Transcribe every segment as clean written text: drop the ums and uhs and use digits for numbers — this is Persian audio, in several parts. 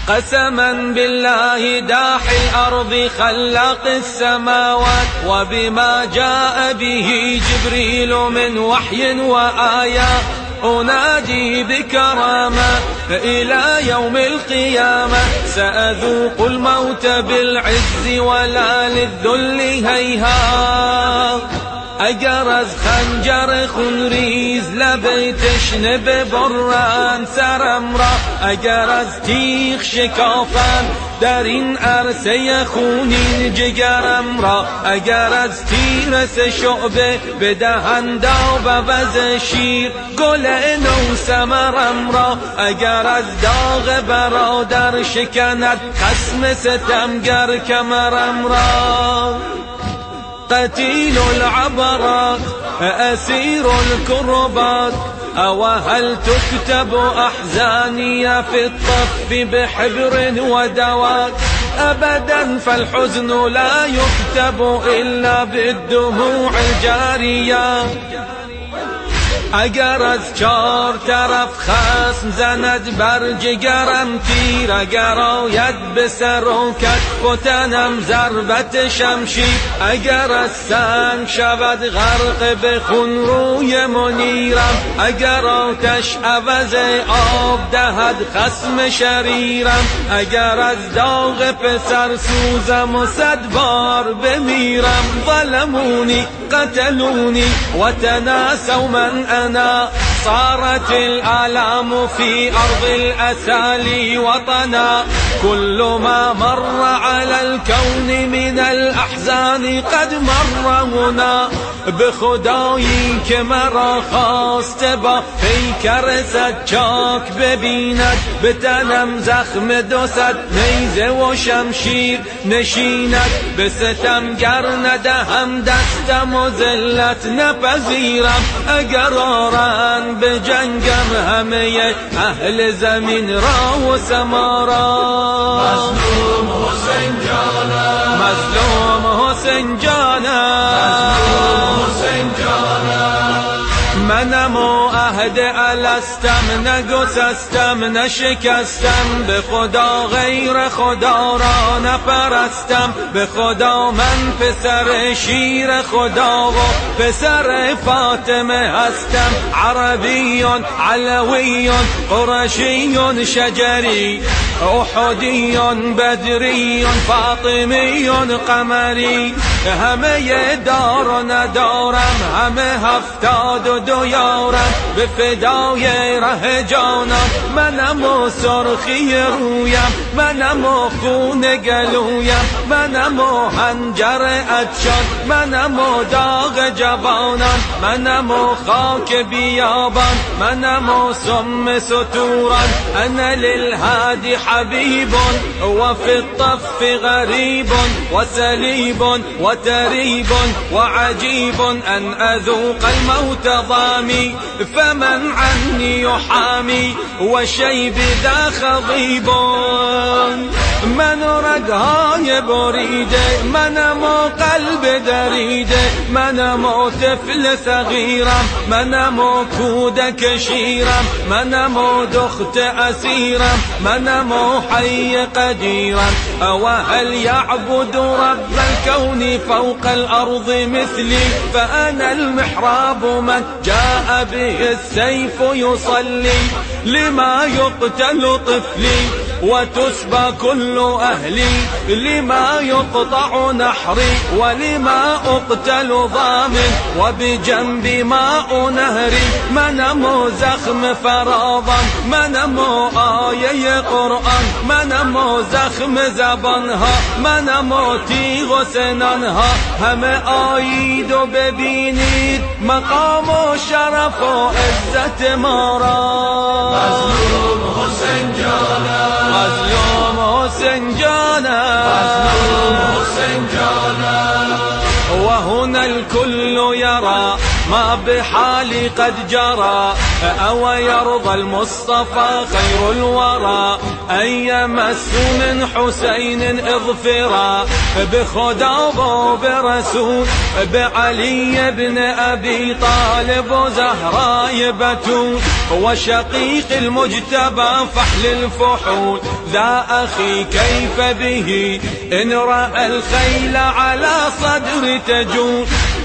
قسما بالله داحي الأرض خلاق السماوات، وبما جاء به جبريل من وحي وآيات، أنادي بكرامة إلى يوم القيامة. سأذوق الموت بالعز ولا للذل هيهات. اگر خنجر خونریز لب تشنه برند سرم را، اگر تیغ شکافم در این عرصه خونین جگرم را، اگر تیر سه شعبه بدهند و وز شیر گل نو ثمرم را، اگر داغ برادر شکند خصم ستمگر کمرم را. قتيل العبرات أسير الكربات، أو هل تكتب أحزاني في الطف بحبر ودواك؟ أبدا فالحزن لا يكتب إلا بالدموع الجارية. اگر از چار طرف خصم زند بر جگرم تیر، اگر آید به سر و کتف و تنم ضربت شمشیر، اگر از سنگ شود غرق به خون روی منیرم، اگر آتش عوض آب دهد خصم شریرم، اگر از داغ پسر سوزم و 100 بار بمیرم. ظلموني قتلوني وتناسوا من أنا، صارت الآلام في أرض الأسالي وطنا، كل ما مر على الكون من الأحزان قد مر هنا. بخدایی که مرا خواسته با پیکر سچاک ببیند، به تنم زخم 200 نیزه و شمشیر نشیند، به ستمگر ندهم دستم و ذلت نپذیرم. اگر آرند به جنگم همه اهل زمین را و سما را. مظلوم حسین جانم، مظلوم حسین جانم، حسین جانم. منم و عهد الستم، نگسستم نشکستم، به خدا غیر خدا را نپرستم، به خدا من پسر شیر خدا و پسر فاطمه هستم. عربی علوی قرشی شجری، احدی بدری فاطمی قمری، همه دار و ندارم، همه 72 یارم، به فدای ره جانم. منم و سرخی رویم، منم و خون گلویم، منم و حنجر عطشان، منم و داغ جوانان، منم و خاک بیابان، منم و سم ستوران. انا للهادی حبیب وفي الطف غریب وسلیب وتریب وعجیب، ان اذوق الموت ضامي فمن عني يحامي، وشيب ذا خضيب. من رگهای بریده، منم و قلب دریده، منم و طفل صغیرم، منم و کودک شیرم، منم و دخت اسیرم، منم و حی قدیرم. او هل يعبد رب الكون فوق الارض مثلي، فانا المحراب من جاء به السيف يصلي، لما يقتل طفلي وتسبى كل أهلي، لما يقطع نحري ولما أقتل ضامن، وبجنب ماء نهري. منم زخم فراضا، منم آیه قرآن، منم زخم زبانها، منم تیغ و سنانها، همه آیید و ببینید مقام و شرف و عزت ما را. مظلوم حسین جانم، مظلوم حسین جانم، مظلوم حسین جانم. وهنا الكل يرى ما بحالي قد جرى، أو يرضى المصطفى خير الورى أن يمس من حسين اظفرا بخدا وبرسول بعلي بن أبي طالب وزهراء بتول وشقيق المجتبى فحل الفحول ذا أخي كيف به إن رأى الخيل على صدر تجول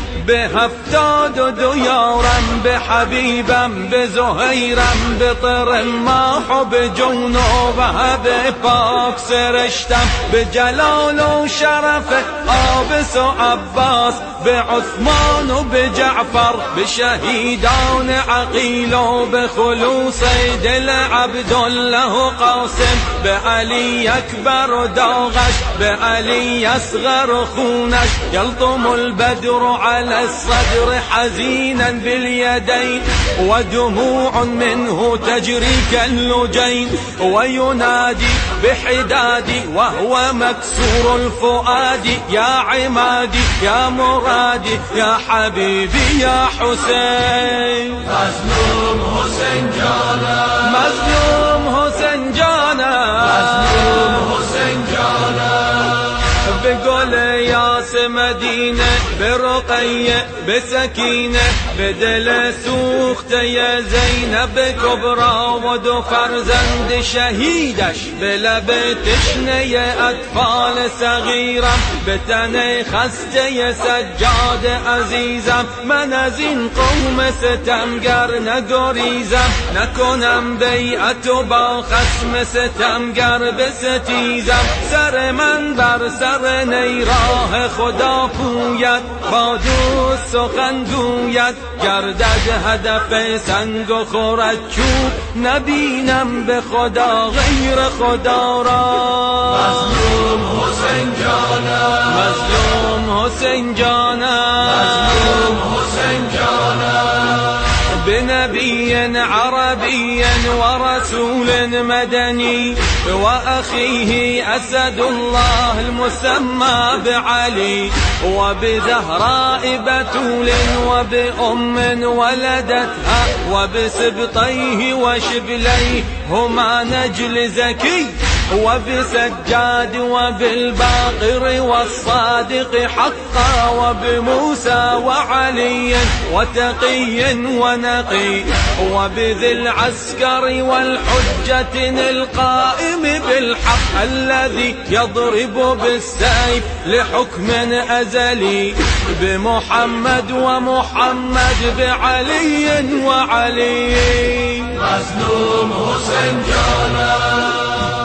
بهفتاد ديارا بحبيبا بزهيرا بطر ماح بجنوبها بباك سرشتم بجلال وشرف آبس وعباس بعثمان وبجعفر بشهيدان عقيل وبخلوص دل عبد الله قاسم بعلي أكبر داغش بعلي أصغر خونش يلطم البدر على الصدر حزينا باليدين ودموع منه تجري كاللجين وينادي بحدادي وهو مكسور الفؤاد يا عمادي يا مرادي يا حبيبي يا حسين مظلوم حسين جانا مظلوم حسين جانا مظلوم حسين جانا بقول ياس مدينة برقية بسكينة بدل سوخت يا زينب كبرى ودو فرزند شهيدش بلبتش يا أطفال صغيرة بتني خست يا سجاد عزيزم من از این قوم ستمگر نگریزم نکنم بیعت با خصم ستمگر بستیزم سر من بر سر نیراه خدا پوید با دوست سخن گوید گردد هدف سنگ و خورد چوب نبینم به خدا غیر خدا را مظلوم حسین جانا مظلوم حسین جانا مظلوم حسین جانا بنبي عربي ورسول مدني وأخيه أسد الله المسمى بعلي وبزهراء بتول وبأم ولدتها وبسبطيه وشبليه هما نجل زكي وبسجاد وبالباقر والصادق حقا وبموسى وعلي وتقي ونقي وبذي العسكر والحجة القائم بالحق الذي يضرب بالسيف لحكم أزلي بمحمد ومحمد بعلي وعلي مظلوم حسین جانا